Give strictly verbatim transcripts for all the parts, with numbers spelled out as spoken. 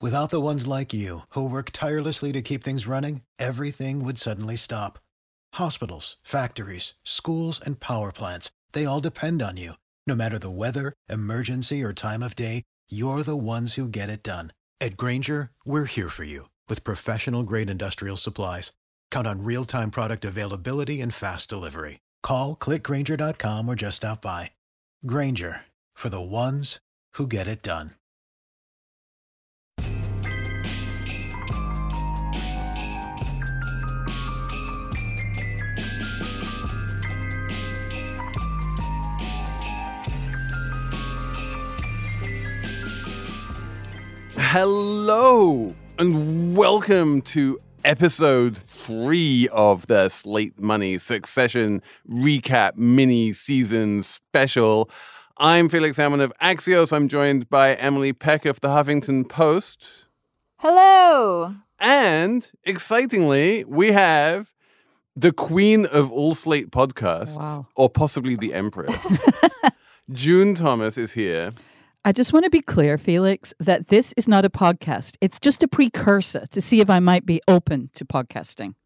Without the ones like you, who work tirelessly to keep things running, everything would suddenly stop. Hospitals, factories, schools, and power plants, they all depend on you. No matter the weather, emergency, or time of day, you're the ones who get it done. At Grainger, we're here for you with professional-grade industrial supplies. Count on real-time product availability and fast delivery. Call, click Grainger dot com, or just stop by. Grainger, for the ones who get it done. Hello, and welcome to episode three of the Slate Money Succession Recap Mini-Season Special. I'm Felix Salmon of Axios. I'm joined by Emily Peck of the Huffington Post. Hello. And, excitingly, we have the queen of all Slate podcasts, wow. or possibly the empress. June Thomas is here. I just want to be clear, Felix, that this is not a podcast. It's just a precursor to see if I might be open to podcasting.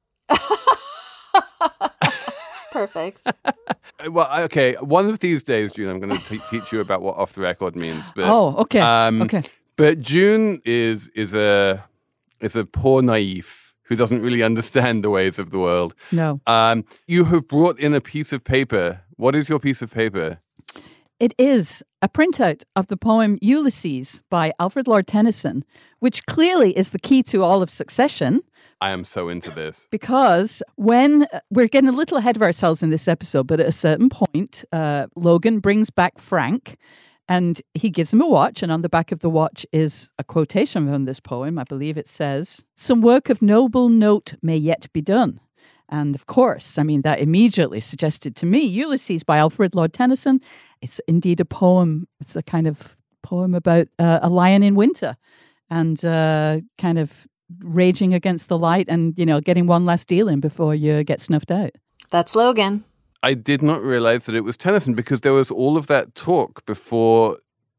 Perfect. Well, okay. One of these days, June, I'm going to te- teach you about what off the record means. But, oh, okay. Um, okay. But June is is a is a poor naif who doesn't really understand the ways of the world. No. Um, you have brought in a piece of paper. What is your piece of paper? It is a printout of the poem Ulysses by Alfred Lord Tennyson, which clearly is the key to all of Succession. I am so into this. Because when we're getting a little ahead of ourselves in this episode, but at a certain point, uh, Logan brings back Frank and he gives him a watch. And on the back of the watch is a quotation from this poem. I believe it says, "Some work of noble note may yet be done." And of course, I mean, that immediately suggested to me Ulysses by Alfred Lord Tennyson. It's indeed a poem. It's a kind of poem about uh, a lion in winter and uh, kind of raging against the light and, you know, getting one last deal in before you get snuffed out. That's Logan. I did not realize that it was Tennyson because there was all of that talk before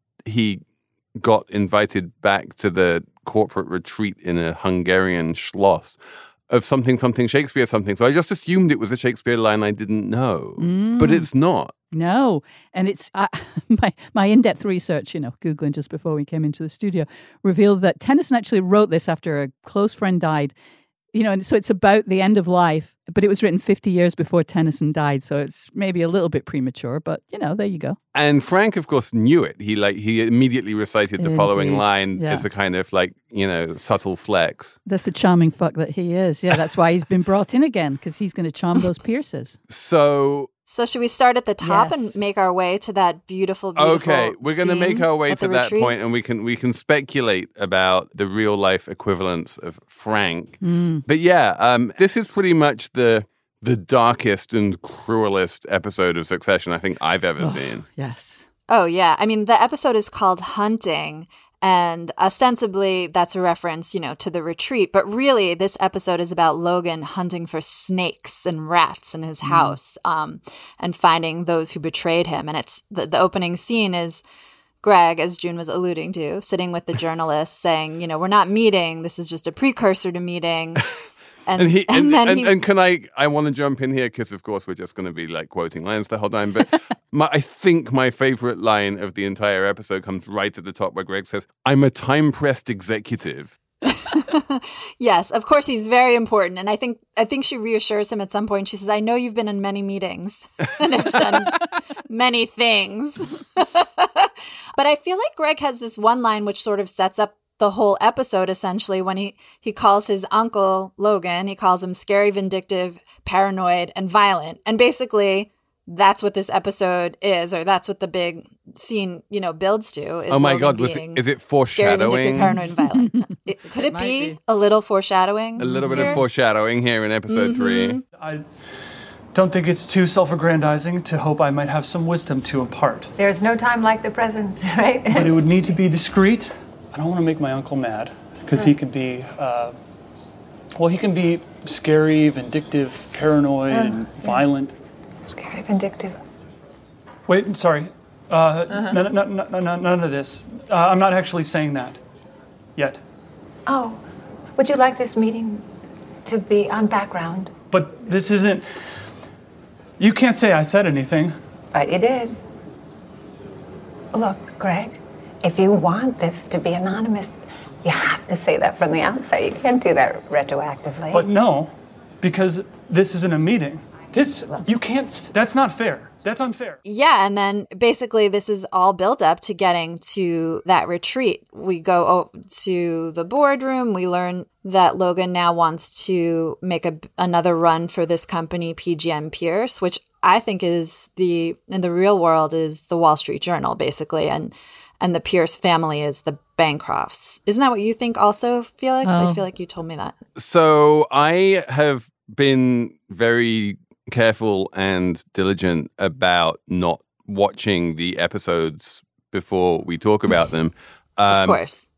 he got invited back to the corporate retreat in a Hungarian schloss of something, something, Shakespeare, something. So I just assumed it was a Shakespeare line I didn't know, Mm. but it's not. No. And it's uh, my, my in-depth research, you know, Googling just before we came into the studio, revealed that Tennyson actually wrote this after a close friend died. You know, and so it's about the end of life, but it was written fifty years before Tennyson died. So it's maybe a little bit premature, but, you know, there you go. And Frank, of course, knew it. He like he immediately recited the Indeed. following line Yeah. as a kind of like, you know, subtle flex. That's the charming fuck that he is. Yeah, that's why he's been brought in again, because he's going to charm those Pierces. So... So should we start at the top Yes. and make our way to that beautiful, beautiful Okay, we're going to make our way at to the that retreat? point, and we can we can speculate about the real life equivalence of Frank. Mm. But yeah, um, this is pretty much the the darkest and cruelest episode of Succession I think I've ever Oh, seen. yes. Oh, yeah. I mean, the episode is called Hunting, and ostensibly that's a reference, you know, to the retreat. But really, this episode is about Logan hunting for snakes and rats in his house um, and finding those who betrayed him. And it's the, the opening scene is Greg, as June was alluding to, sitting with the journalist saying, you know, we're not meeting. This is just a precursor to meeting. And, And, he, and and, then and, he, and can I, I want to jump in here because, of course, we're just going to be like quoting lines the whole time. But my, I think my favorite line of the entire episode comes right at the top where Greg says, "I'm a time-pressed executive." yes, of course, he's very important. And I think I think she reassures him at some point. She says, I know you've been in many meetings and have done many things. But I feel like Greg has this one line which sort of sets up the whole episode, essentially, when he, he calls his uncle Logan, he calls him scary, vindictive, paranoid, and violent. And basically, that's what this episode is, or that's what the big scene, you know, builds to. Is Oh my Logan God, was it, being is it scary, foreshadowing? vindictive, paranoid, and violent. It- could it, It might be, be. a little foreshadowing? A little bit here? of foreshadowing here in episode Mm-hmm. three. I don't think it's too self-aggrandizing to hope I might have some wisdom to impart. There's no time like the present, right? But it would need to be discreet. I don't want to make my uncle mad, because he could be, uh, well, he can be scary, vindictive, paranoid, Uh, and violent. Scary, vindictive. Wait, sorry. Uh, uh-huh. n- n- n- n- n- none of this. Uh, I'm not actually saying that. yet. Oh, would you like this meeting to be on background? But this isn't... You can't say I said anything. But you did. Look, Greg, if you want this to be anonymous, you have to say that from the outset. You can't do that retroactively. But no, because this isn't a meeting. This, you can't, that's not fair. That's unfair. Yeah, and then basically this is all built up to getting to that retreat. We go o- to the boardroom. We learn that Logan now wants to make a, another run for this company, P G M Pierce, which I think is the, in the real world, is the Wall Street Journal, basically. And and the Pierce family is the Bancrofts. Isn't that what you think also, Felix? Oh. I feel like you told me that. So I have been very careful and diligent about not watching the episodes before we talk about them. Um, Of course.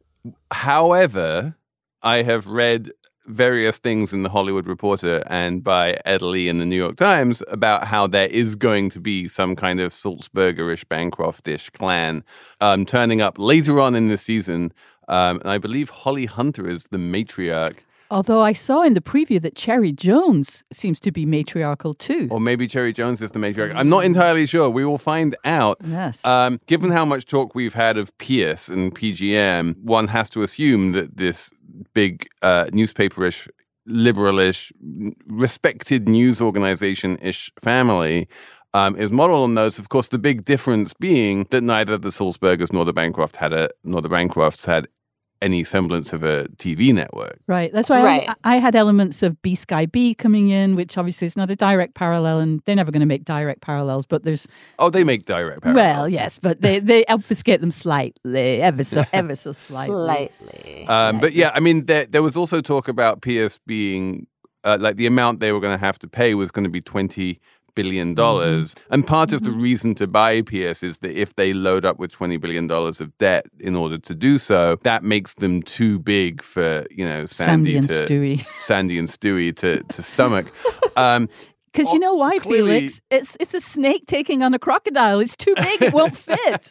However, I have read various things in the Hollywood Reporter and by Ed Lee in the New York Times about how there is going to be some kind of Sulzberger-ish, Bancroft-ish clan um, turning up later on in the season. Um, and I believe Holly Hunter is the matriarch. Although I saw in the preview that Cherry Jones seems to be matriarchal too. Or maybe Cherry Jones is the matriarch. I'm not entirely sure. We will find out. Yes. Um, given how much talk we've had of Pierce and P G M, one has to assume that this big uh, newspaperish, liberalish, respected news organization-ish family um, is modeled on those. Of course, the big difference being that neither the Sulzbergers nor the Bancroft had a nor the Bancrofts had any semblance of a T V network. Right. That's why Right. I, I had elements of B Sky B coming in, which obviously is not a direct parallel, and they're never going to make direct parallels, but there's... Oh, they make direct parallels. Well, yes, but they, they obfuscate them slightly, ever so, ever so slightly. Slightly. Um, but yeah, I mean, there, there was also talk about Pierce being, uh, like the amount they were going to have to pay was going to be twenty billion dollars. Mm-hmm. And part of the reason to buy Pierce is that if they load up with twenty billion dollars of debt in order to do so, that makes them too big for, you know, Sandy, Sandy and to, Stewie. Sandy and Stewie to, to stomach. Um, Because you know why, clearly- Felix? It's it's a snake taking on a crocodile. It's too big. It won't fit.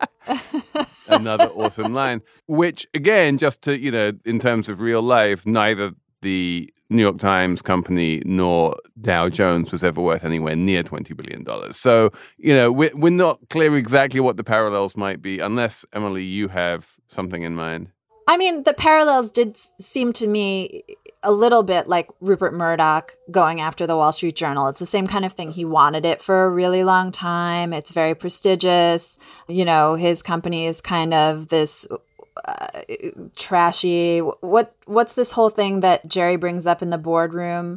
Another awesome line, which again, just to, you know, in terms of real life, neither the New York Times company nor Dow Jones was ever worth anywhere near twenty billion dollars. So, you know, we're, we're not clear exactly what the parallels might be, unless, Emily, you have something in mind. I mean, the parallels did seem to me a little bit like Rupert Murdoch going after the Wall Street Journal. It's the same kind of thing. He wanted it for a really long time. It's very prestigious. You know, his company is kind of this uh, trashy. What what's this whole thing that Jerry brings up in the boardroom?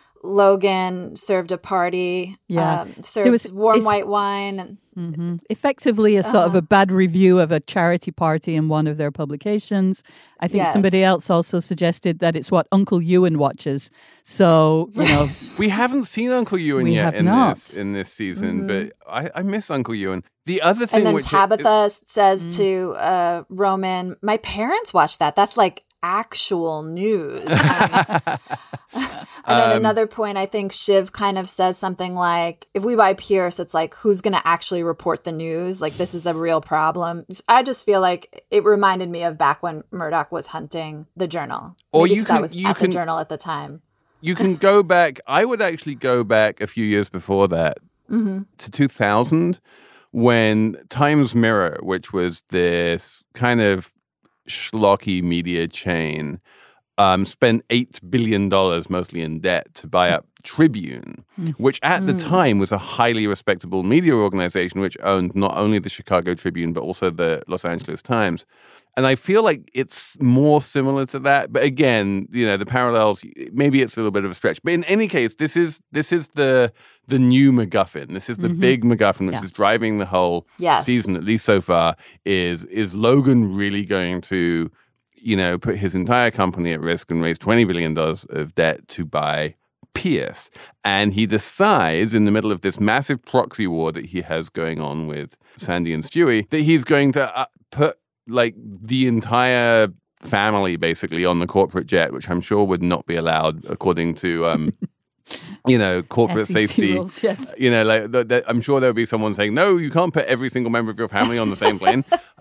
Logan served a party, Yeah. um, served There was- warm it's- white wine. And, hmm Effectively, a sort of a bad review of a charity party in one of their publications. I think Yes. somebody else also suggested that it's what Uncle Ewan watches. So, you know, We haven't seen Uncle Ewan We yet have in not. this in this season, but I, I miss Uncle Ewan. The other thing, and then which Tabitha says to uh, Roman, "My parents watched that. That's like actual news." And, and at Um, another point, I think Shiv kind of says something like, if we buy Pierce, it's like, who's going to actually report the news? Like, this is a real problem. I just feel like it reminded me of back when Murdoch was hunting the Journal. Or Maybe you 'cause I can- was you at can- the Journal at the time. you can go back. I would actually go back a few years before that to two thousand, when Times Mirror, which was this kind of schlocky media chain, um, spent eight billion dollars mostly in debt to buy up Tribune, which at the time was a highly respectable media organization which owned not only the Chicago Tribune, but also the Los Angeles Times. And I feel like it's more similar to that. But again, you know, the parallels, maybe it's a little bit of a stretch. But in any case, this is this is the the new MacGuffin. This is the big MacGuffin, which Yeah. is driving the whole Yes. season, at least so far, is is Logan really going to, you know, put his entire company at risk and raise twenty billion dollars of debt to buy Pierce? And he decides in the middle of this massive proxy war that he has going on with Sandy and Stewie that he's going to uh, put like the entire family basically on the corporate jet, which I'm sure would not be allowed according to, um, you know, corporate S E C safety. rules, yes. You know, like th- th- I'm sure there would be someone saying, no, you can't put every single member of your family on the same plane.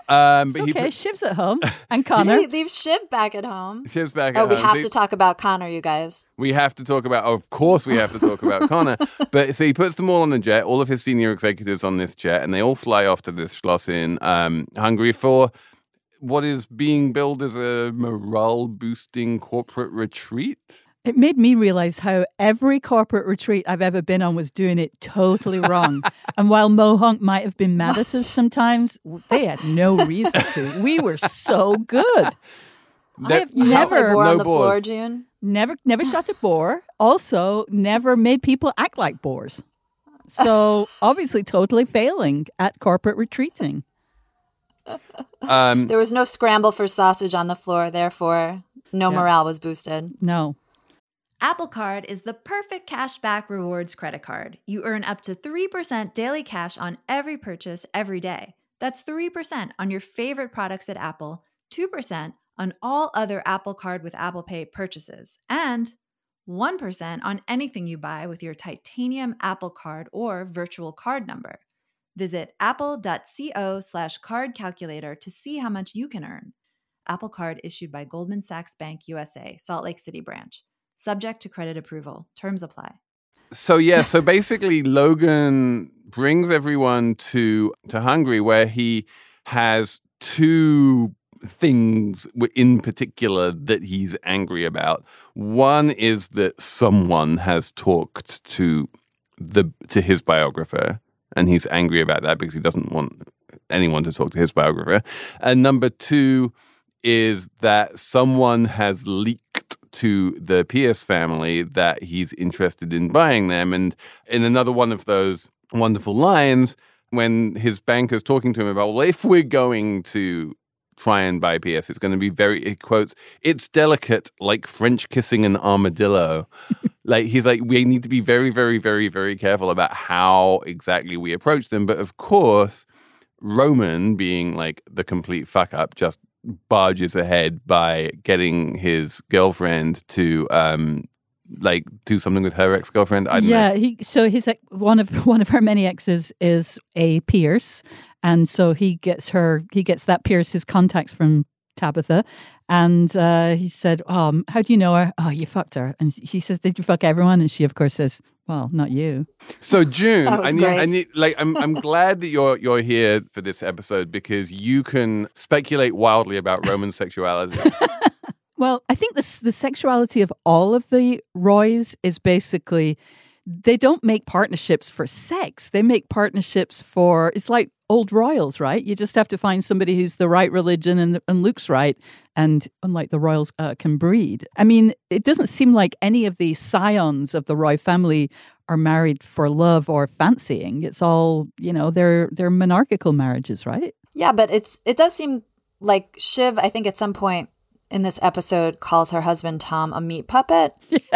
Um, It's but he okay, put- Shiv's at home. And Connor. He leaves Shiv back at home. Shiv's back Oh, at we home. have So to talk about Connor, you guys. We have to talk about, of course, we have to talk about Connor. But so he puts them all on the jet, all of his senior executives on this jet, and they all fly off to this Schloss in um, Hungary for what is being billed as a morale boosting corporate retreat. It made me realize how every corporate retreat I've ever been on was doing it totally wrong. And while Mohonk might have been mad at us sometimes, they had no reason to. We were so good. I have That- never, Like bore no on the floor, bores. June. never, never shot a bore. Also, never made people act like bores. So obviously, totally failing at corporate retreating. Um, There was no scramble for sausage on the floor, therefore, no Yeah. morale was boosted. No. Apple Card is the perfect cashback rewards credit card. You earn up to three percent daily cash on every purchase every day. That's three percent on your favorite products at Apple, two percent on all other Apple Card with Apple Pay purchases, and one percent on anything you buy with your titanium Apple Card or virtual card number. Visit apple.co slash card calculator to see how much you can earn. Apple Card issued by Goldman Sachs Bank U S A, Salt Lake City branch. Subject to credit approval. Terms apply. So yeah, so basically Logan brings everyone to to Hungary, where he has two things in particular that he's angry about. One is that someone has talked to the to his biographer, and he's angry about that because he doesn't want anyone to talk to his biographer. And number two is that someone has leaked to the Pierce family that he's interested in buying them. And in another one of those wonderful lines, when his banker's talking to him about, well, if we're going to try and buy Pierce, it's going to be very, he quotes, it's delicate like French kissing an armadillo. Like, he's like, we need to be very, very, very, very careful about how exactly we approach them. But of course, Roman, being like the complete fuck up, just barges ahead by getting his girlfriend to um like do something with her ex-girlfriend. I don't yeah, know. he so his ex- one of one of her many exes is a Pierce, and so he gets her he gets that Pierce his contacts from Tabitha, and uh, he said, "Um, how do you know her? Oh, you fucked her." And she says, "Did you fuck everyone?" And she, of course, says, "Well, not you." So June, That was I need, I great. need, like, I'm, I'm glad that you're, you're here for this episode because you can speculate wildly about Roman sexuality. Well, I think this the sexuality of all of the Roys is basically they don't make partnerships for sex. They make partnerships for it's like old royals, right? You just have to find somebody who's the right religion and, and looks right. And unlike the royals, uh, can breed. I mean, it doesn't seem like any of the scions of the Roy family are married for love or fancying. It's all, you know, they're they're monarchical marriages, right? Yeah, but it's it does seem like Shiv, I think at some point in this episode, calls her husband Tom a meat puppet. Yeah.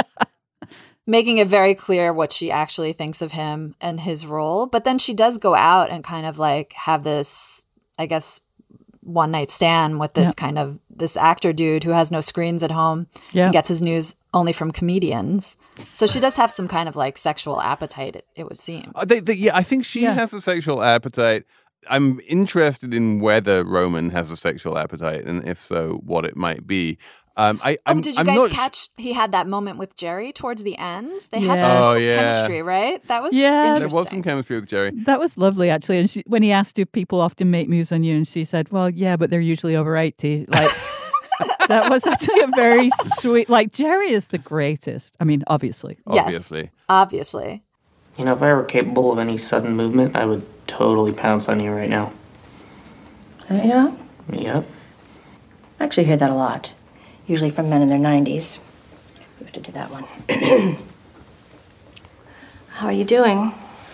Making it very clear what she actually thinks of him and his role. But then she does go out and kind of like have this, I guess, one night stand with this Yeah. kind of this actor dude who has no screens at home Yeah. and gets his news only from comedians. So she does have some kind of like sexual appetite, it, it would seem. Uh, they, they, yeah, I think she Yeah. has a sexual appetite. I'm interested in whether Roman has a sexual appetite, and if so, what it might be. Um, I, Oh, I'm, did you I'm guys not catch he had that moment with Jerry towards the end? They Yeah. had some Oh, yeah. chemistry, right? That was Yeah. There interesting. There was some chemistry with Jerry. That was lovely, actually. And she, when he asked, "Do people often make moves on you?" and she said, "Well, yeah, but they're usually over eighty." Like that was actually a very sweet. Like Jerry is the greatest. I mean, obviously. Yes. Obviously. Obviously. You know, if I were capable of any sudden movement, I would totally pounce on you right now. Yeah, Yep. I actually hear that a lot. Usually from men in their nineties. We have to do that one. How are you doing?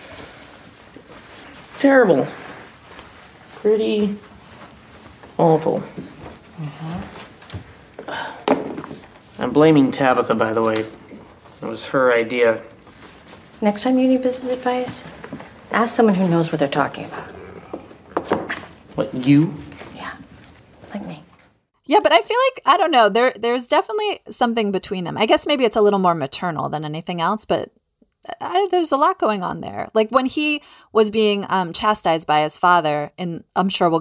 Terrible. Pretty awful. I'm blaming Tabitha, by the way. It was her idea. Next time you need business advice, ask someone who knows what they're talking about. What, you? Yeah, like me. Yeah, but I feel like I don't know. There, there's definitely something between them. I guess maybe it's a little more maternal than anything else, but I, there's a lot going on there. Like when he was being um, chastised by his father, and I'm sure we'll get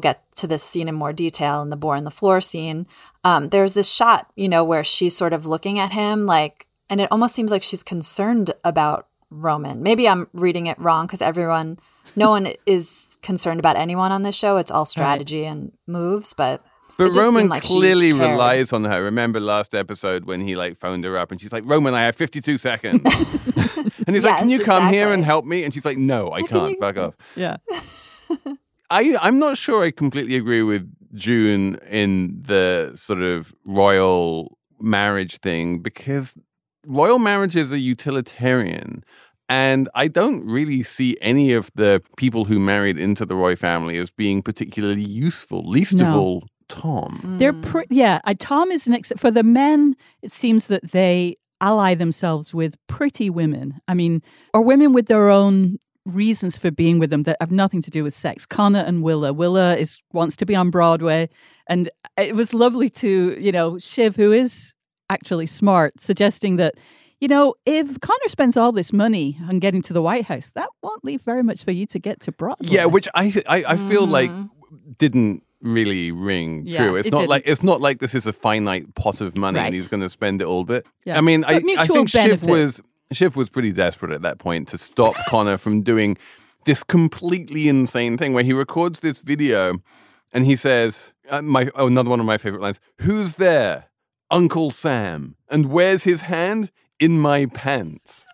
to this scene in more detail in the bore on the floor scene, um, there's this shot, you know, where she's sort of looking at him like, and it almost seems like she's concerned about Roman. Maybe I'm reading it wrong because everyone, no one is concerned about anyone on this show. It's all strategy right. and moves, but But Roman like clearly relies on her. Remember last episode when he like phoned her up and she's like, Roman, I have fifty-two seconds. And he's yes, like, can you come exactly. here and help me? And she's like, no, I can't. You... Fuck off. Yeah. I, I'm not sure I completely agree with June in the sort of royal marriage thing because royal marriages are utilitarian. And I don't really see any of the people who married into the Roy family as being particularly useful, least no. of all Tom. Mm. They're pre- yeah, uh, Tom is an ex- for the men. It seems that they ally themselves with pretty women. I mean, or women with their own reasons for being with them that have nothing to do with sex. Connor and Willa. Willa is wants to be on Broadway, and it was lovely to you know Shiv, who is actually smart, suggesting that you know if Connor spends all this money on getting to the White House, that won't leave very much for you to get to Broadway. Yeah, which I I, I feel mm. like didn't really ring yeah, true. It's it not didn't. like it's not like this is a finite pot of money right. and he's going to spend it all. But yeah. I mean, I, I think benefit. Shiv was Shiv was pretty desperate at that point to stop Connor from doing this completely insane thing where he records this video and he says, uh, "My oh, another one of my favorite lines: Who's there? Uncle Sam. And where's his hand? In my pants."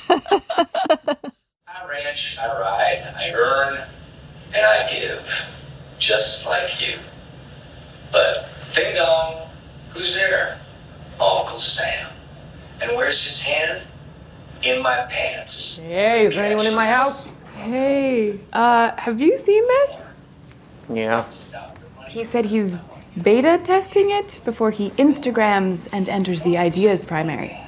I ranch, I ride, I earn, and I give. Just like you. But ding dong, who's there? Uncle Sam. And where's his hand? In my pants. Hey, is there anyone in my house? Hey, uh, have you seen this? Yeah. He said he's beta testing it before he Instagrams and enters the ideas primary.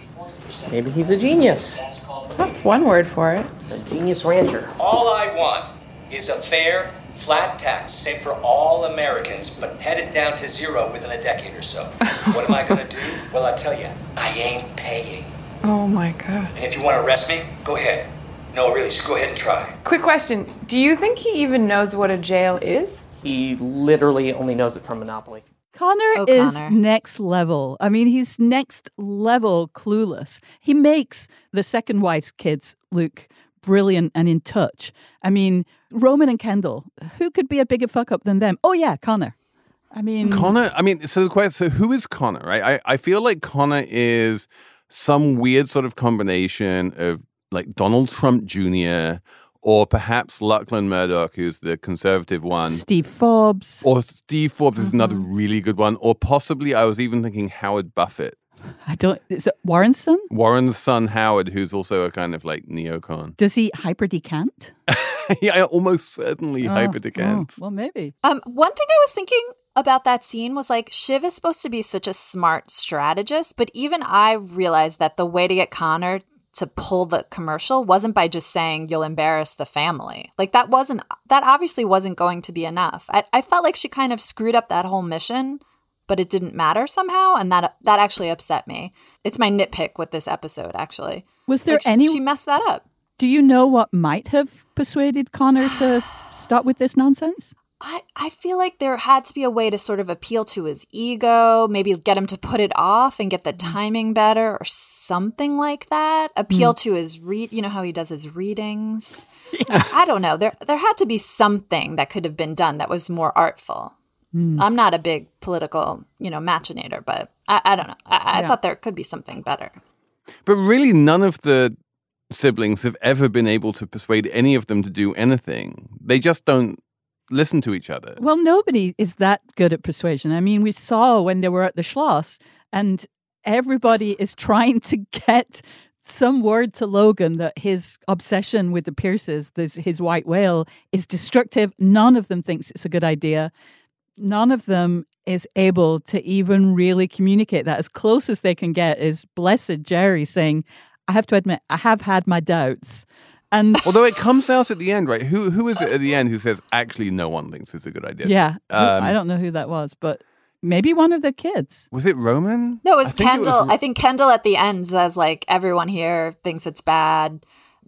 Maybe he's a genius. That's one word for it. A genius rancher. All I want is a fair, flat tax, same for all Americans, but headed down to zero within a decade or so. What am I gonna do? Well, I tell you, I ain't paying. Oh my God. And if you want to arrest me, go ahead. No, really, just go ahead and try. Quick question. Do you think he even knows what a jail is? He literally only knows it from Monopoly. Connor oh, is Connor. next level. I mean, he's next level clueless. He makes the second wife's kids look brilliant and in touch. I mean, Roman and Kendall, who could be a bigger fuck up than them? Oh yeah, Connor. I mean, Connor. I mean, so the question. So who is Connor? Right. I I feel like Connor is some weird sort of combination of like Donald Trump Junior or perhaps Lachlan Murdoch, who's the conservative one. Steve Forbes. Or Steve Forbes is Mm-hmm. another really good one. Or possibly, I was even thinking Howard Buffett. I don't. Is it Warren's son? Warren's son Howard, who's also a kind of like neocon. Does he hyper decant? Yeah, almost certainly oh, hyper decant. Oh, well, maybe. Um, one thing I was thinking about that scene was like Shiv is supposed to be such a smart strategist, but even I realized that the way to get Connor to pull the commercial wasn't by just saying you'll embarrass the family. Like that wasn't that obviously wasn't going to be enough. I, I felt like she kind of screwed up that whole mission, but it didn't matter somehow, and that that actually upset me. It's my nitpick with this episode, actually. Was there like, any? She messed that up. Do you know what might have persuaded Connor to stop with this nonsense? I, I feel like there had to be a way to sort of appeal to his ego, maybe get him to put it off and get the timing better or something like that. Appeal mm. to his read, you know how he does his readings. Yes. I don't know. There there had to be something that could have been done that was more artful. Mm. I'm not a big political, you know, machinator, but I, I don't know. I, I yeah. thought there could be something better. But really, none of the siblings have ever been able to persuade any of them to do anything. They just don't listen to each other. Well, nobody is that good at persuasion. I mean, we saw when they were at the Schloss, and everybody is trying to get some word to Logan that his obsession with the Pierces, this, his white whale, is destructive. None of them thinks it's a good idea. None of them is able to even really communicate that. As close as they can get is blessed Jerry saying, I have to admit, I have had my doubts. And although it comes out at the end, right? Who who is it at the end who says, actually, no one thinks it's a good idea? Yeah. Um, I don't know who that was, but maybe one of the kids. Was it Roman? No, it was I Kendall. It was... I think Kendall at the end says, like, everyone here thinks it's bad.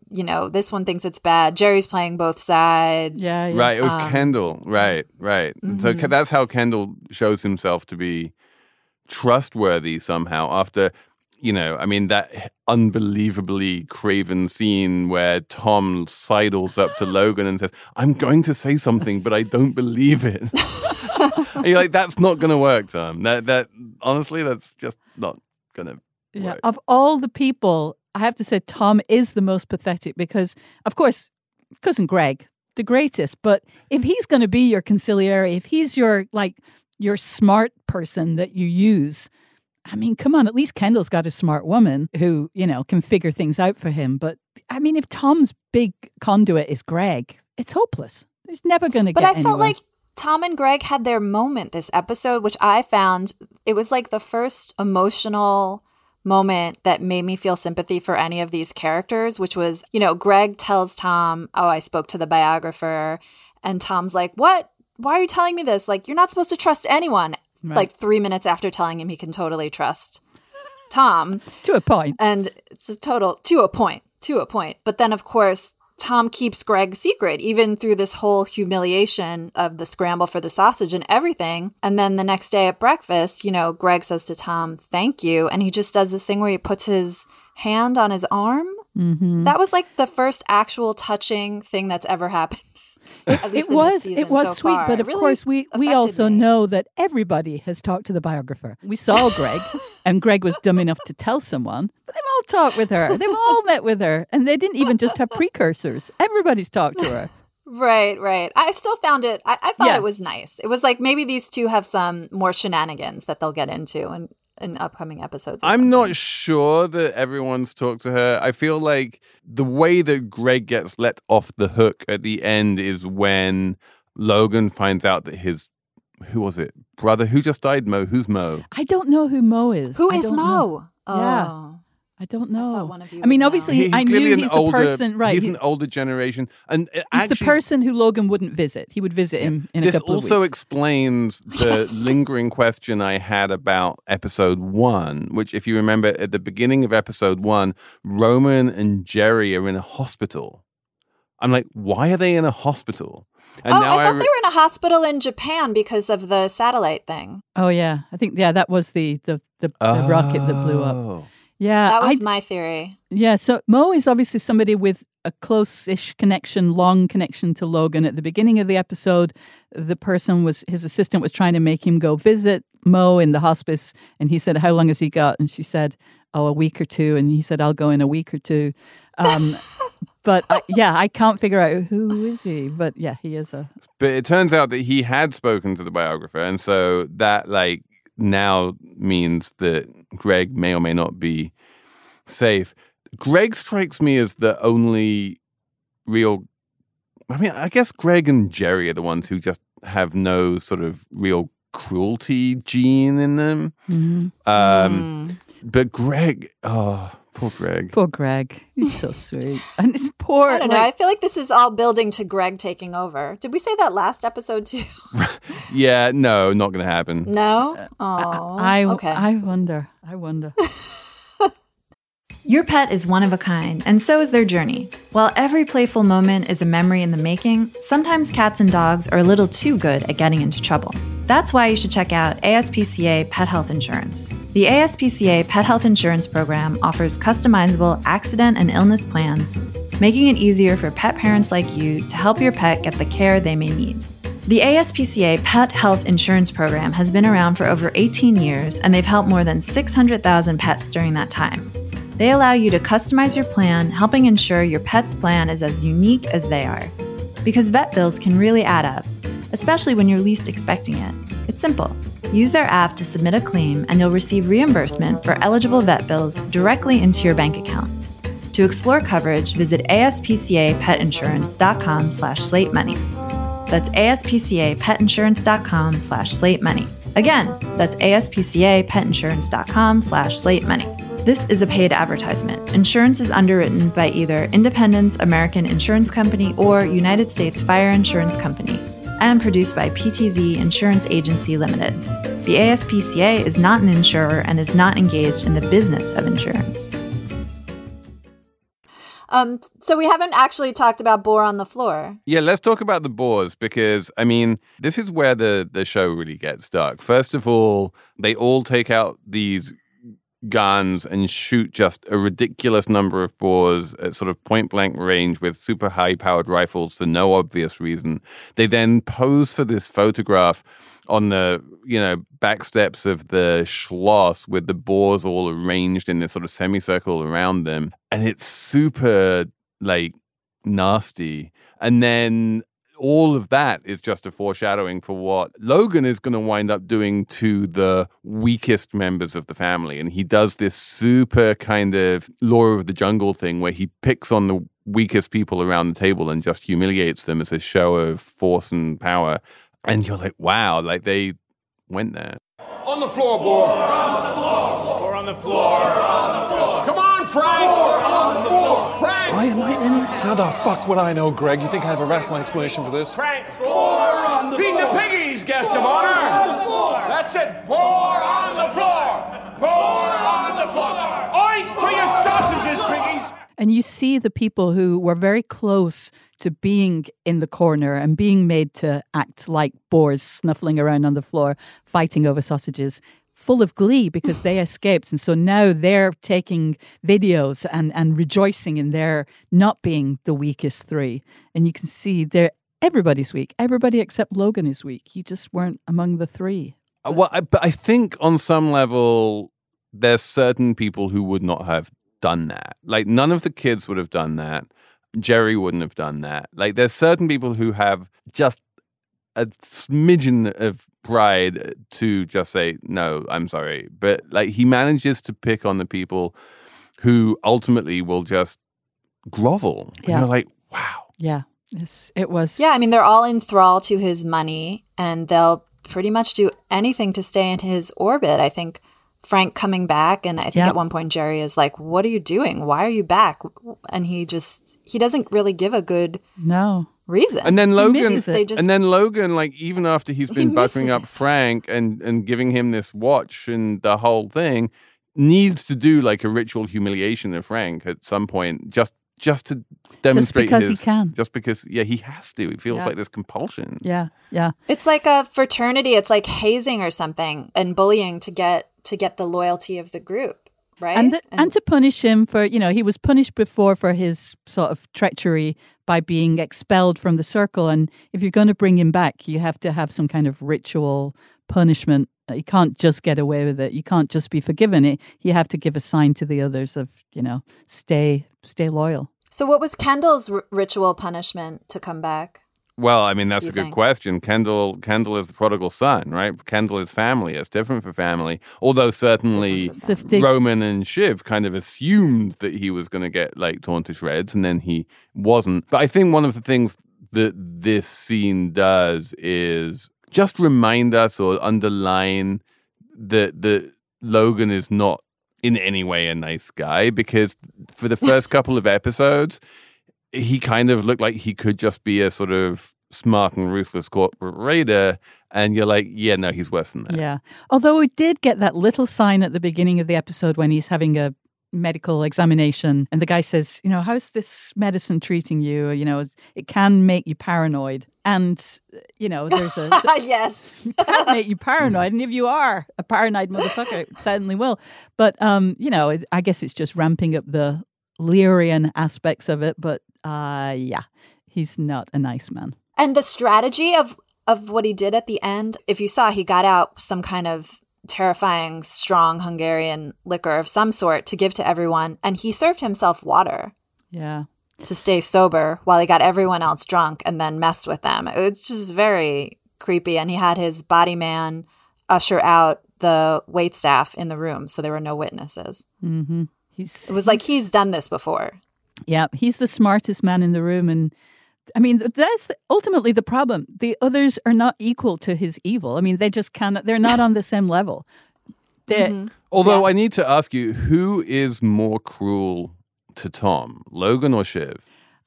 you know, this one thinks it's bad. Jerry's playing both sides. Yeah, yeah. Right. It was Um, Kendall. Right. Right. Mhm. So Ke- that's how Kendall shows himself to be trustworthy somehow after, you know, I mean, that unbelievably craven scene where Tom sidles up to Logan and says, I'm going to say something, but I don't believe it. And you're like, that's not going to work, Tom. That, that, honestly, that's just not going to Yeah. work. Of all the people, I have to say Tom is the most pathetic because, of course, cousin Greg, the greatest. But if he's going to be your conciliary, if he's your, like, your smart person that you use, I mean, come on, at least Kendall's got a smart woman who, you know, can figure things out for him. But, I mean, if Tom's big conduit is Greg, it's hopeless. There's never going to But get I felt anywhere. like Tom and Greg had their moment this episode, which I found, it was like the first emotional moment that made me feel sympathy for any of these characters, which was, you know, Greg tells Tom, oh, I spoke to the biographer. And Tom's like, what? Why are you telling me this? Like, you're not supposed to trust anyone. Right. Like three minutes after telling him he can totally trust Tom. To a point. And it's a total, to a point, to a point. But then, of course, Tom keeps Greg secret, even through this whole humiliation of the scramble for the sausage and everything. And then the next day at breakfast, you know, Greg says to Tom, thank you. And he just does this thing where he puts his hand on his arm. Mm-hmm. That was like the first actual touching thing that's ever happened. At least It in was this season it was so sweet, far. but It of really course we we affected also me. know that everybody has talked to the biographer. We saw Greg, and Greg was dumb enough to tell someone, but they've all talked with her. They've all met with her, and they didn't even just have precursors. Everybody's talked to her. Right, right. I still found it, I, I thought Yeah. it was nice. It was like maybe these two have some more shenanigans that they'll get into in, in upcoming episodes. or I'm something. not sure that everyone's talked to her. I feel like the way that Greg gets let off the hook at the end is when Logan finds out that his, who was it? Brother, who just died? Mo. Who's Mo? I don't know who Mo is. Who I is don't Mo? know. Oh. Yeah. I don't know. I, one of you mean, would know. obviously, He- he's I clearly knew an he's older, the person, right? He's he- an older generation, and uh, he's actually, the person who Logan wouldn't visit. He would visit him in a this couple also of weeks. explains the lingering question I had about episode one, which, if you remember, at the beginning of episode one, Roman and Jerry are in a hospital. I'm like, why are they in a hospital? And oh, now I thought re- they were in a hospital in Japan because of the satellite thing. Oh yeah, I think yeah, that was the the the, the rocket that blew up. Oh. Yeah, That was I- my theory. Yeah, so Mo is obviously somebody with a close-ish connection, long connection to Logan. At the beginning of the episode, the person was, his assistant was trying to make him go visit Mo in the hospice. And he said, how long has he got? And she said, oh, a week or two. And he said, I'll go in a week or two. Um, but I, yeah, I can't figure out who is he. But yeah, he is a... But it turns out that he had spoken to the biographer, and so that like now means that Greg may or may not be safe. Greg strikes me as the only real. I mean, I guess Greg and Jerry are the ones who just have no sort of real cruelty gene in them. Mhm. Um, But Greg, oh, poor Greg. Poor Greg. He's so sweet. And it's poor... I don't know. I like- feel like this is all building to Greg taking over. Did we say that last episode too? Yeah, no, not going to happen. No? Oh, I, okay. I wonder. I wonder. Your pet is one of a kind, and so is their journey. While every playful moment is a memory in the making, sometimes cats and dogs are a little too good at getting into trouble. That's why you should check out A S P C A Pet Health Insurance. The A S P C A Pet Health Insurance Program offers customizable accident and illness plans, making it easier for pet parents like you to help your pet get the care they may need. The A S P C A Pet Health Insurance Program has been around for over eighteen years, and they've helped more than six hundred thousand pets during that time. They allow you to customize your plan, helping ensure your pet's plan is as unique as they are. Because vet bills can really add up, especially when you're least expecting it. It's simple. Use their app to submit a claim, and you'll receive reimbursement for eligible vet bills directly into your bank account. To explore coverage, visit aspcapetinsurance.com slash slate money. That's aspcapetinsurance.com slash slate money. Again, that's aspcapetinsurance.com slash slate money. This is a paid advertisement. Insurance is underwritten by either Independence American Insurance Company or United States Fire Insurance Company and produced by P T Z Insurance Agency Limited. The A S P C A is not an insurer and is not engaged in the business of insurance. Um, so we haven't actually talked about Boar on the Floor. Yeah, let's talk about the boars because, I mean, this is where the, the show really gets stuck. First of all, they all take out these guns and shoot just a ridiculous number of boars at sort of point blank range with super high powered rifles for no obvious reason. They then pose for this photograph on the, you know, back steps of the Schloss with the boars all arranged in this sort of semicircle around them. And it's super, like, nasty. And then all of that is just a foreshadowing for what Logan is going to wind up doing to the weakest members of the family. And he does this super kind of law of the jungle thing where he picks on the weakest people around the table and just humiliates them as a show of force and power. And you're like, wow, like they went there. On the floor, boy. On the floor. Boar on the floor. On the floor. Come on, Frank. Boar on the floor. Frank. Why am I in? How the fuck would I know, Greg? You think I have a wrestling explanation for this? Frank. Boar on the Feed floor. Feed the piggies, guest of honor. On the floor. That's it. Boar on the floor. Boar on the floor. Oink for your sausages, piggies. And you see the people who were very close to being in the corner and being made to act like boars snuffling around on the floor, fighting over sausages, full of glee because they escaped. And so now they're taking videos and, and rejoicing in their not being the weakest three. And you can see they're, everybody's weak. Everybody except Logan is weak. He just weren't among the three. But. Well, I, but I think on some level, there's certain people who would not have done that. Like, none of the kids would have done that. Jerry wouldn't have done that. Like, there's certain people who have just a smidgen of pride to just say, no, I'm sorry. But, like, he manages to pick on the people who ultimately will just grovel. Yeah. And you're like, wow. Yeah, it's, it was. Yeah, I mean, they're all in thrall to his money, and they'll pretty much do anything to stay in his orbit. I think Frank coming back, and I think yeah. at one point Jerry is like, what are you doing? Why are you back? And he just, he doesn't really give a good no reason. And then Logan, just, and then Logan, like, even after he's been he buttering up it. Frank and, and giving him this watch and the whole thing, needs to do like a ritual humiliation of Frank at some point, just just to demonstrate just because his, he can. Just because, yeah, he has to. It feels yeah. like this compulsion. Yeah, yeah. It's like a fraternity. It's like hazing or something and bullying to get to get the loyalty of the group, right? And, the, and and to punish him for, you know, he was punished before for his sort of treachery by being expelled from the circle. And if you're going to bring him back, you have to have some kind of ritual punishment. You can't just get away with it. You can't just be forgiven. It. You have to give a sign to the others of, you know, stay stay loyal. So what was Kendall's r- ritual punishment to come back? Well, I mean, that's a good think? question. Kendall Kendall is the prodigal son, right? Kendall is family. It's different for family. Although certainly The- the- Roman and Shiv kind of assumed that he was going to get like torn to shreds, and then he wasn't. But I think one of the things that this scene does is just remind us or underline that that Logan is not in any way a nice guy, because for the first couple of episodes, he kind of looked like he could just be a sort of smart and ruthless corporate raider. And you're like, yeah, no, he's worse than that. Yeah. Although we did get that little sign at the beginning of the episode when he's having a medical examination and the guy says, you know, how's this medicine treating you? You know, it can make you paranoid. And, you know, there's a... yes. It can make you paranoid. And if you are a paranoid motherfucker, it certainly will. But, um, you know, I guess it's just ramping up the Lyrian aspects of it. But, uh, yeah, he's not a nice man. And the strategy of, of what he did at the end, if you saw, he got out some kind of terrifying, strong Hungarian liquor of some sort to give to everyone. And he served himself water. Yeah. To stay sober while he got everyone else drunk and then messed with them. It was just very creepy. And he had his body man usher out the waitstaff in the room, so there were no witnesses. Mm-hmm. He's, it was like he's done this before. Yeah, he's the smartest man in the room. And I mean, that's the, ultimately the problem. The others are not equal to his evil. I mean, they just cannot, they're not on the same level. Mm-hmm. Although yeah. I need to ask you, who is more cruel to Tom, Logan or Shiv?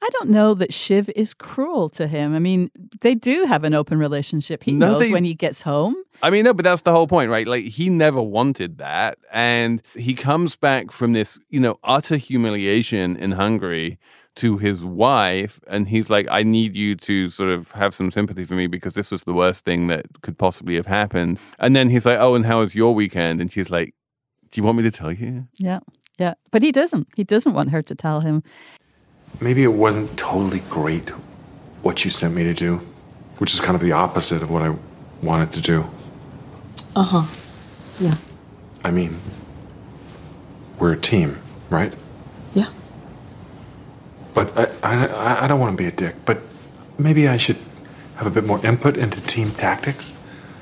I don't know that Shiv is cruel to him. I mean, they do have an open relationship. He No, knows they- when he gets home. I mean, no, but that's the whole point, right? Like, he never wanted that. And he comes back from this, you know, utter humiliation in Hungary to his wife. And he's like, I need you to sort of have some sympathy for me because this was the worst thing that could possibly have happened. And then he's like, oh, and how was your weekend? And she's like, do you want me to tell you? Yeah, yeah. But he doesn't. He doesn't want her to tell him. Maybe it wasn't totally great what you sent me to do, which is kind of the opposite of what I wanted to do. Uh-huh. Yeah. I mean, we're a team, right? Yeah. But I, I, I don't want to be a dick, but maybe I should have a bit more input into team tactics.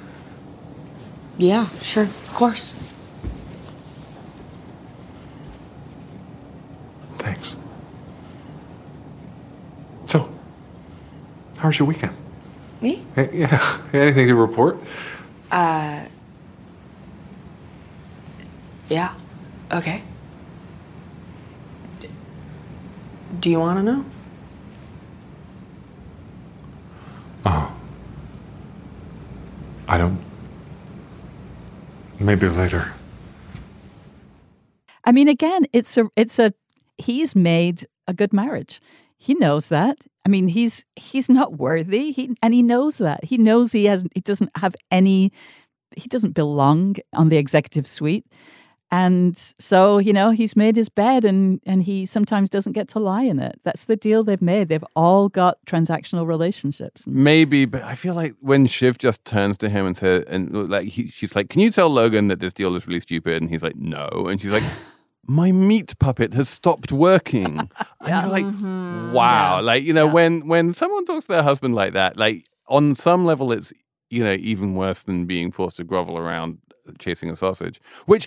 Yeah, sure, of course. Thanks. So, how was your weekend? Me? Eh, Yeah, anything to report? Uh. Yeah. Okay. D- Do you want to know? Oh. I don't. Maybe later. I mean, again, it's a, it's a, he's made a good marriage. He knows that. I mean, he's he's not worthy. He and he knows that. He knows he has. He doesn't have any. He doesn't belong on the executive suite, and so you know he's made his bed, and and he sometimes doesn't get to lie in it. That's the deal they've made. They've all got transactional relationships. Maybe, but I feel like when Shiv just turns to him and says, and like he, she's like, "Can you tell Logan that this deal is really stupid?" And he's like, "No," and she's like, "My meat puppet has stopped working." And you're like, Mm-hmm. wow. Like, you know, when when someone talks to their husband like that, like on some level it's, you know, even worse than being forced to grovel around chasing a sausage. Which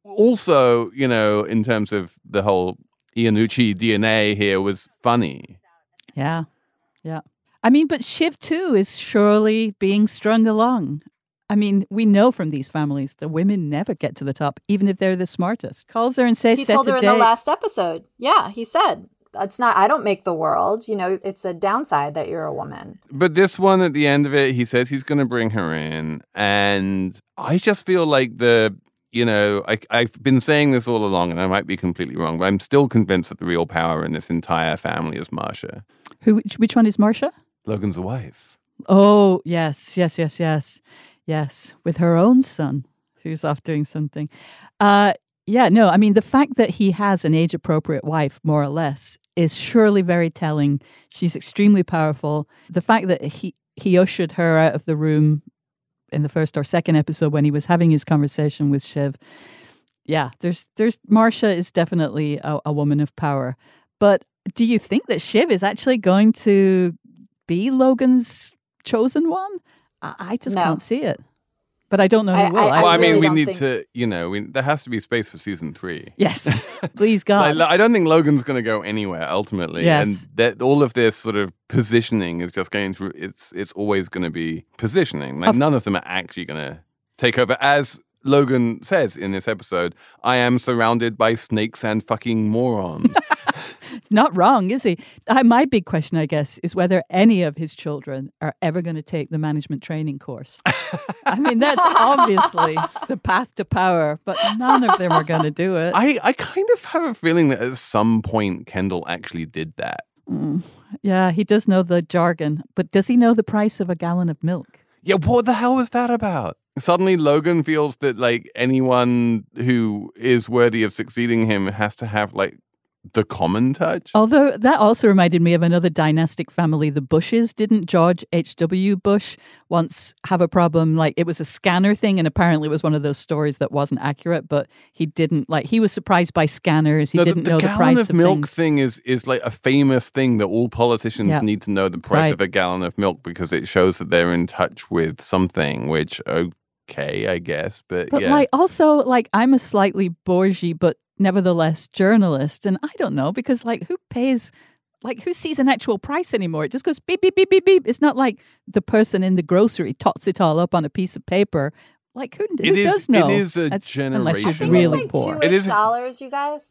also, you know, in terms of the whole Iannucci D N A here was funny. Yeah, yeah. I mean, but Shiv too is surely being strung along. I mean, we know from these families the women never get to the top, even if they're the smartest. Calls her and says, He "Set told a her in date." the last episode. Yeah, he said, it's not, I don't make the world. You know, it's a downside that you're a woman. But this one at the end of it, he says he's going to bring her in. And I just feel like the, you know, I, I've been saying this all along and I might be completely wrong, but I'm still convinced that the real power in this entire family is Marcia. Who? Which, which one is Marcia? Logan's wife. Oh, yes, yes, yes, yes. Yes, with her own son, who's off doing something. Uh, yeah, no, I mean, the fact that he has an age-appropriate wife, more or less, is surely very telling. She's extremely powerful. The fact that he, he ushered her out of the room in the first or second episode when he was having his conversation with Shiv. Yeah, there's, there's Marcia is definitely a, a woman of power. But do you think that Shiv is actually going to be Logan's chosen one? I just No. can't see it. But I don't know who I- will. I- Well, I, mean, really we don't need think- to, you know, we, there has to be space for season three. Yes, please God. Like, I don't think Logan's going to go anywhere ultimately, Yes. and that all of this sort of positioning is just going through. It's it's always going to be positioning. Like Of- none of them are actually going to take over. As Logan says in this episode, "I am surrounded by snakes and fucking morons." It's not wrong, is he? I, my big question, I guess, is whether any of his children are ever going to take the management training course. I mean, that's obviously the path to power, but none of them are going to do it. I I kind of have a feeling that at some point Kendall actually did that. Mm, yeah, he does know the jargon, but does he know the price of a gallon of milk? Yeah, what the hell was that about? Suddenly Logan feels that like anyone who is worthy of succeeding him has to have like the common touch. Although that also reminded me of another dynastic family, the Bushes. Didn't George H W. Bush once have a problem? Like it was a scanner thing, and apparently it was one of those stories that wasn't accurate, but he didn't, like, he was surprised by scanners. He no, didn't the, the know the gallon price of, of milk things. thing is is like a famous thing that all politicians Yeah. need to know the price Right. of a gallon of milk because it shows that they're in touch with something, which okay, I guess, but, But yeah. like also like I'm a slightly bourgeois but nevertheless journalist, and I don't know because like who pays, like who sees an actual price anymore? It just goes beep beep beep beep beep. It's not like the person in the grocery tots it all up on a piece of paper. Like who, who It is- does know? it is a That's- unless you're generation. I think really it's like poor. two-ish It is- dollars, you guys.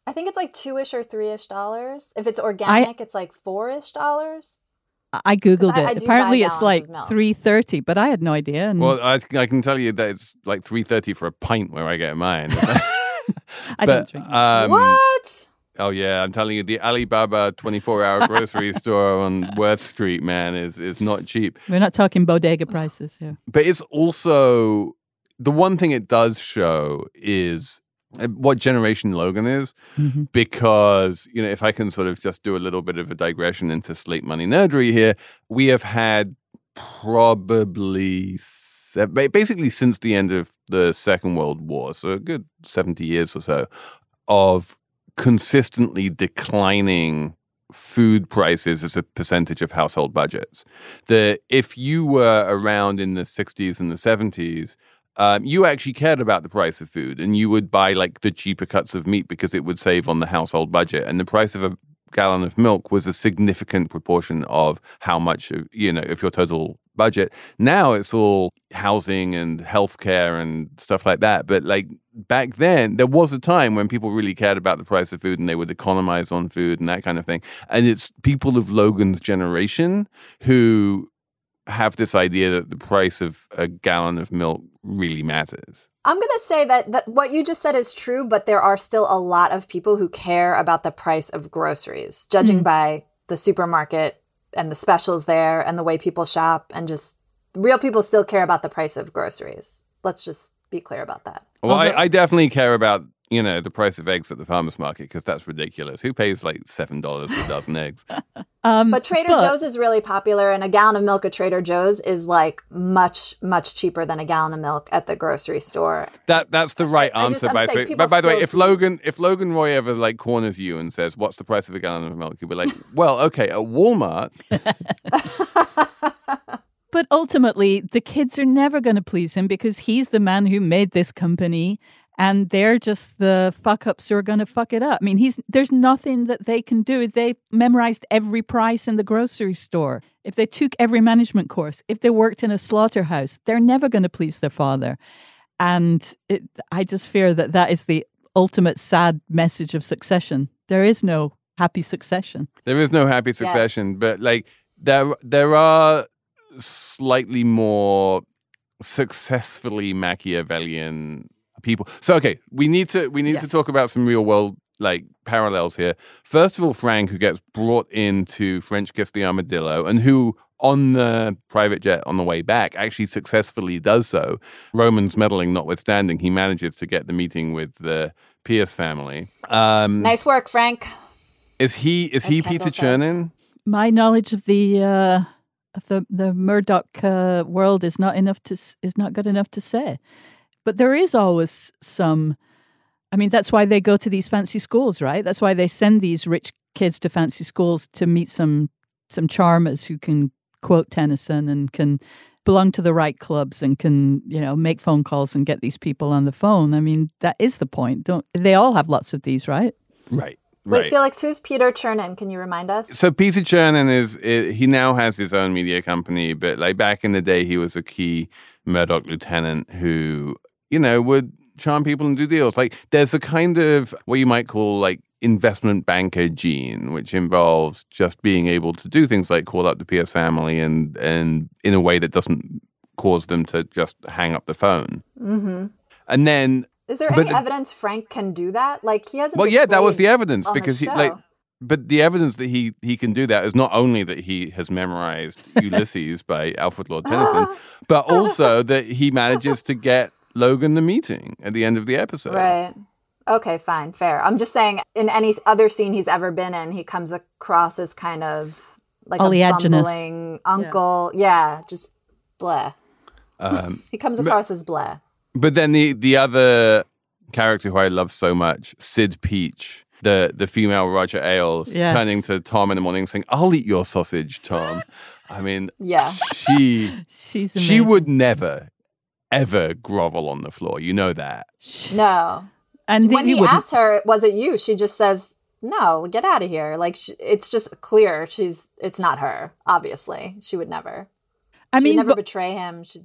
I think it's like two-ish or three-ish dollars. If it's organic, I, it's like four-ish dollars. I Googled I, it. I Apparently it's like three thirty, but I had no idea. And well, I, I can tell you that it's like three thirty for a pint where I get mine. I but, don't drink. Um, what? Oh, yeah. I'm telling you, the Alibaba twenty-four hour grocery store on Worth Street, man, is, is not cheap. We're not talking bodega prices here. But it's also, the one thing it does show is what generation Logan is, mm-hmm. because, you know, if I can sort of just do a little bit of a digression into Slate Money nerdery here, we have had probably se- basically since the end of the Second World War, so a good seventy years or so, of consistently declining food prices as a percentage of household budgets. That if you were around in the sixties and the seventies, Um, you actually cared about the price of food, and you would buy like the cheaper cuts of meat because it would save on the household budget. And the price of a gallon of milk was a significant proportion of how much, you know, of your total budget. Now it's all housing and healthcare and stuff like that. But like back then, there was a time when people really cared about the price of food and they would economize on food and that kind of thing. And it's people of Logan's generation who have this idea that the price of a gallon of milk really matters. I'm going to say that, that what you just said is true, but there are still a lot of people who care about the price of groceries, judging mm. by the supermarket and the specials there and the way people shop, and just real people still care about the price of groceries. Let's just be clear about that. Well, I, I definitely care about, you know, the price of eggs at the farmer's market, because that's ridiculous. Who pays like seven dollars for a dozen eggs? Um, but Trader but, Joe's is really popular, and a gallon of milk at Trader Joe's is like much, much cheaper than a gallon of milk at the grocery store. That that's the right I, answer, I just, by the way. But by the way, if do. Logan if Logan Roy ever like corners you and says, "What's the price of a gallon of milk?" you'll be like, "Well, okay, at Walmart." But ultimately, the kids are never going to please him because he's the man who made this company. And they're just the fuck-ups who are going to fuck it up. I mean, he's there's nothing that they can do. They memorized every price in the grocery store. If they took every management course, if they worked in a slaughterhouse, they're never going to please their father. And it, I just fear that that is the ultimate sad message of Succession. There is no happy succession. There is no happy succession, yes. But like there, there are slightly more successfully Machiavellian people. So okay, we need to we need yes. to talk about some real world like parallels here. First of all, Frank, who gets brought into French Kiss the Armadillo, and who on the private jet on the way back actually successfully does so. Roman's meddling notwithstanding, he manages to get the meeting with the Pierce family. Um, nice work, Frank. Is he is As he Kendall Peter says. Chernin? My knowledge of the uh, of the the Murdoch uh, world is not enough to is not good enough to say. But there is always some, I mean, that's why they go to these fancy schools, right? That's why they send these rich kids to fancy schools to meet some some charmers who can quote Tennyson and can belong to the right clubs and can, you know, make phone calls and get these people on the phone. I mean, that is the point. Don't they all have lots of these, right? Right. Wait, right. Felix, who's Peter Chernin? Can you remind us? So Peter Chernin is, he now has his own media company, but like back in the day, he was a key Murdoch lieutenant who, you know, would charm people and do deals. Like there's a kind of what you might call like investment banker gene, which involves just being able to do things like call up the Pierce family and and in a way that doesn't cause them to just hang up the phone. Mm-hmm. And then, is there any the, evidence Frank can do that? Like he hasn't. Well, yeah, that was the evidence on because his he show. like. But the evidence that he he can do that is not only that he has memorized Ulysses by Alfred Lord Tennyson, but also that he manages to get Logan the meeting at the end of the episode. Right. Okay, fine, fair. I'm just saying in any other scene he's ever been in, he comes across as kind of like a bumbling uncle. Yeah, yeah just bleh. Um, he comes across but, as bleh. But then the, the other character who I love so much, Sid Peach, the, the female Roger Ailes, yes. turning to Tom in the morning saying, "I'll eat your sausage, Tom." I mean, yeah, she She's she would never ever grovel on the floor. You know that. No. And when he wouldn't. asks her, was it you? She just says, no, get out of here. Like, she, it's just clear she's, it's not her, obviously. She would never. I she mean, would never but, betray him. She,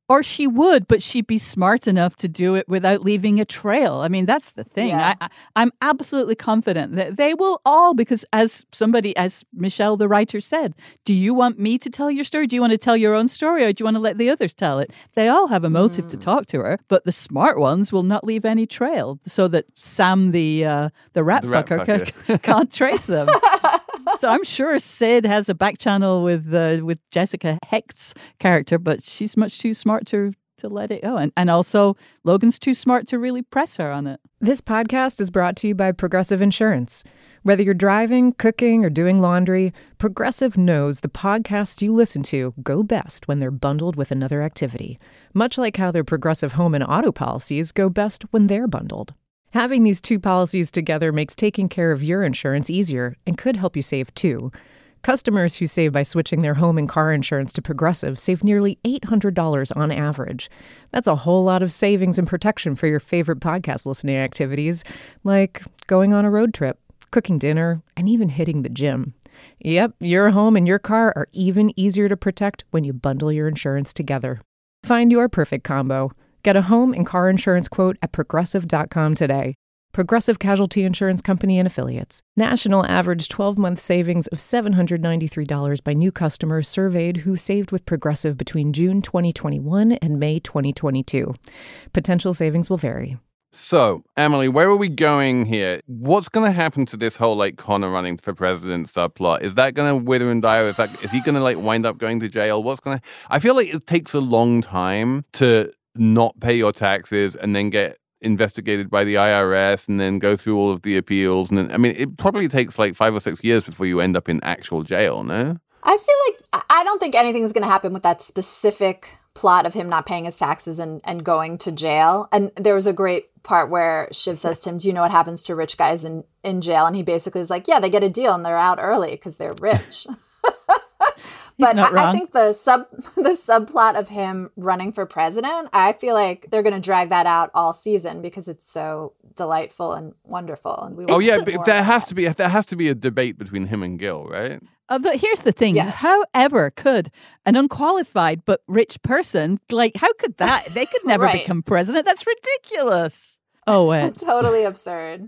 Or she would, but she'd be smart enough to do it without leaving a trail. I mean, that's the thing. Yeah. I, I, I'm absolutely confident that they will all, because as somebody, as Michelle, the writer, said, do you want me to tell your story? Do you want to tell your own story, or do you want to let the others tell it? They all have a motive mm. to talk to her, but the smart ones will not leave any trail so that Sam, the uh, the rat The rat fucker, fucker. ca- can't trace them. So I'm sure Sid has a back channel with uh, with Jessica Hecht's character, but she's much too smart to to let it go. And, and also, Logan's too smart to really press her on it. This podcast is brought to you by Progressive Insurance. Whether you're driving, cooking, or doing laundry, Progressive knows the podcasts you listen to go best when they're bundled with another activity, much like how their Progressive home and auto policies go best when they're bundled. Having these two policies together makes taking care of your insurance easier and could help you save too. Customers who save by switching their home and car insurance to Progressive save nearly eight hundred dollars on average. That's a whole lot of savings and protection for your favorite podcast listening activities, like going on a road trip, cooking dinner, and even hitting the gym. Yep, your home and your car are even easier to protect when you bundle your insurance together. Find your perfect combo. Get a home and car insurance quote at progressive dot com today. Progressive Casualty Insurance Company and Affiliates. National average twelve-month savings of seven hundred ninety-three dollars by new customers surveyed who saved with Progressive between June twenty twenty-one and May twenty twenty-two. Potential savings will vary. So, Emily, where are we going here? What's going to happen to this whole, like, Connor running for president subplot? Is that going to wither and die? Or is, that, is he going to, like, wind up going to jail? What's going to... I feel like it takes a long time to not pay your taxes and then get investigated by the I R S and then go through all of the appeals. And then, I mean, it probably takes like five or six years before you end up in actual jail, no? I feel like I don't think anything's going to happen with that specific plot of him not paying his taxes and, and going to jail. And there was a great part where Shiv says to him, do you know what happens to rich guys in, in jail? And he basically is like, yeah, they get a deal and they're out early because they're rich. But I, I think the sub the subplot of him running for president, I feel like they're going to drag that out all season because it's so delightful and wonderful. And we oh yeah, but there has to be there has to be a debate between him and Gil, right? Uh, but here's the thing: yes. however could an unqualified but rich person, like, how could that? They could never right. become president. That's ridiculous. Oh, wait. Totally absurd.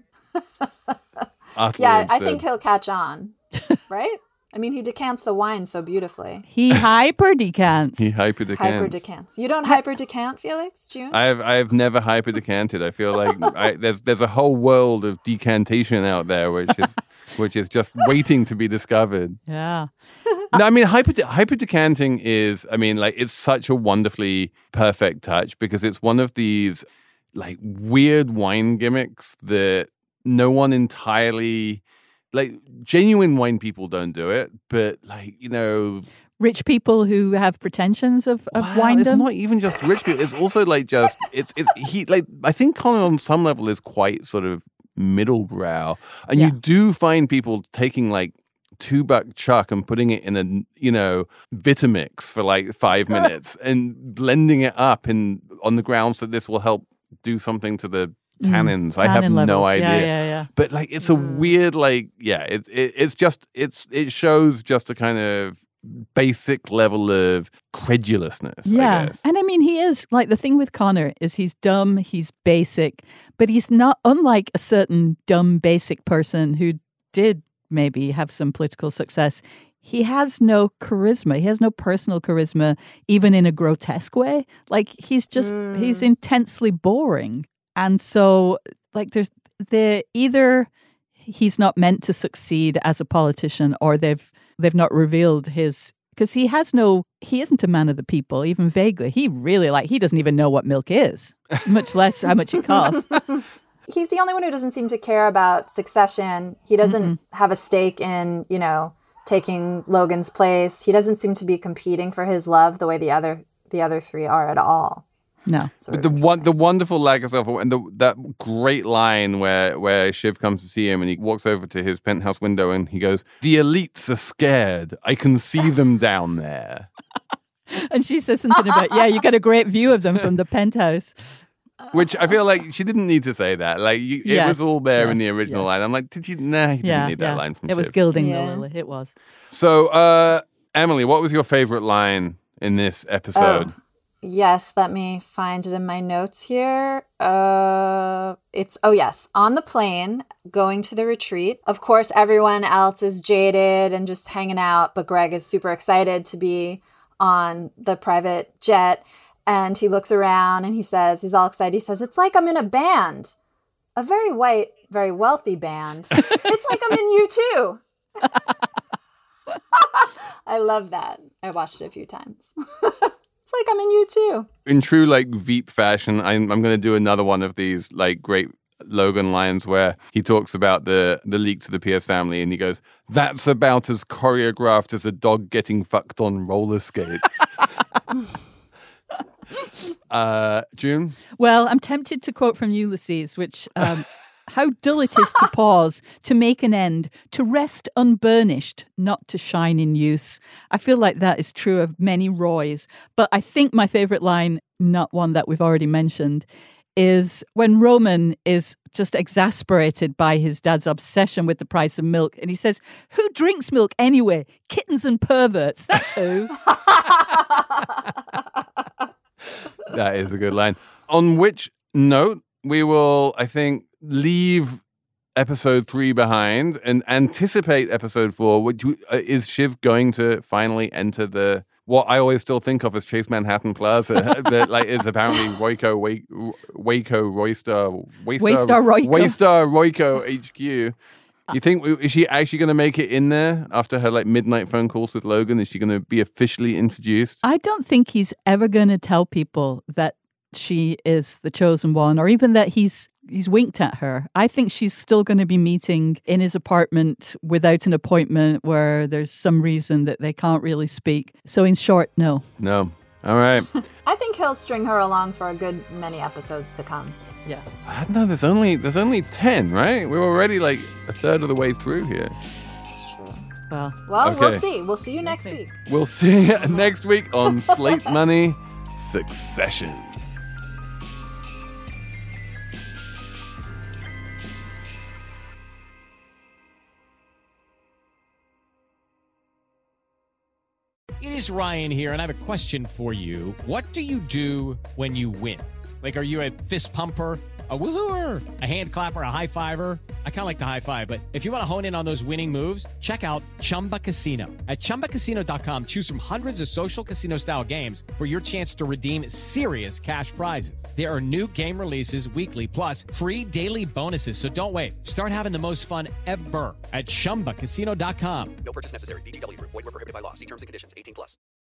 Utterly yeah, absurd. I think he'll catch on, right? I mean, he decants the wine so beautifully. He hyper decants. He hyper decants. Hyper decants. You don't hyper decant, Felix? June? I have I have never hyper decanted. I feel like I, there's there's a whole world of decantation out there, which is which is just waiting to be discovered. Yeah. No, I mean hyper hyper decanting is. I mean, like, it's such a wonderfully perfect touch because it's one of these like weird wine gimmicks that no one entirely. Like, genuine wine people don't do it, but, like, you know... Rich people who have pretensions of, of well, winedom? It's not even just rich people. It's also, like, just... It's, it's he, like, I think Connor on some level is quite sort of middle brow. And Yeah. you do find people taking, like, two-buck chuck and putting it in a, you know, Vitamix for, like, five minutes and blending it up in on the grounds that this will help do something to the... tannins. Mm, I have tannin no levels. idea. Yeah, yeah, yeah. But like, it's a weird, like, yeah, it, it it's just it's it shows just a kind of basic level of credulousness. Yeah. I guess. And I mean, he is, like, the thing with Connor is he's dumb, he's basic, but he's not, unlike a certain dumb, basic person who did maybe have some political success. He has no charisma. He has no personal charisma, even in a grotesque way. Like, he's just, mm. he's intensely boring. And so, like, there's, they're either he's not meant to succeed as a politician, or they've, they've not revealed his, because he has no, he isn't a man of the people, even vaguely. He really, like, he doesn't even know what milk is, much less how much it costs. He's the only one who doesn't seem to care about succession. He doesn't mm-hmm. have a stake in, you know, taking Logan's place. He doesn't seem to be competing for his love the way the other the other three are at all. No. But the one the wonderful lack of self and the that great line where where Shiv comes to see him and he walks over to his penthouse window and he goes, "The elites are scared. I can see them down there." And she says something about, yeah, you get a great view of them from the penthouse. Which I feel like she didn't need to say that. Like, you, it yes, was all there yes, in the original yes. line. I'm like, did you? Nah, you didn't yeah, need yeah. that line from It Shiv. was gilding yeah. the lily. It was. So, uh, Emily, what was your favorite line in this episode? Oh, Yes, let me find it in my notes here. Uh, it's, oh yes, on the plane, going to the retreat. Of course, everyone else is jaded and just hanging out, but Greg is super excited to be on the private jet. And he looks around and he says, he's all excited. He says, it's like I'm in a band, a very white, very wealthy band. It's like I'm in U two. I love that. I watched it a few times. It's like I'm in U two. In true like Veep fashion, I'm, I'm going to do another one of these like great Logan lines where he talks about the, the leak to the Pierce family and he goes, that's about as choreographed as a dog getting fucked on roller skates. uh, June? Well, I'm tempted to quote from Ulysses, which... Um, how dull it is to pause, to make an end, to rest unburnished, not to shine in use. I feel like that is true of many Roys. But I think my favorite line, not one that we've already mentioned, is when Roman is just exasperated by his dad's obsession with the price of milk. And he says, who drinks milk anyway? Kittens and perverts. That's who. That is a good line. On which note, we will, I think, leave episode three behind and anticipate episode four. Which, uh, is Shiv going to finally enter the what I always still think of as Chase Manhattan Plaza, but like is apparently Royco, Way, Waco, Roystar, Waystar, Royco, Waystar, Royco H Q. You think is she actually going to make it in there after her like midnight phone calls with Logan? Is she going to be officially introduced? I don't think he's ever going to tell people that she is the chosen one, or even that he's he's winked at her. I think she's still going to be meeting in his apartment without an appointment where there's some reason that they can't really speak. So in short, no. No. All right. I think he'll string her along for a good many episodes to come. Yeah. I don't know. There's only there's only ten, right? We're already like a third of the way through here. Well, well, okay. We'll see. We'll see you next week. We'll see you next week on Slate Money Succession. It is Ryan here, and I have a question for you. What do you do when you win? Like, are you a fist pumper, a woo-hooer, a hand clapper, a high fiver? I kind of like the high five, but if you want to hone in on those winning moves, check out Chumba Casino. At chumba casino dot com, choose from hundreds of social casino-style games for your chance to redeem serious cash prizes. There are new game releases weekly, plus free daily bonuses. So don't wait. Start having the most fun ever at chumba casino dot com. No purchase necessary. V G W Group. Void where prohibited by law. See terms and conditions. eighteen plus.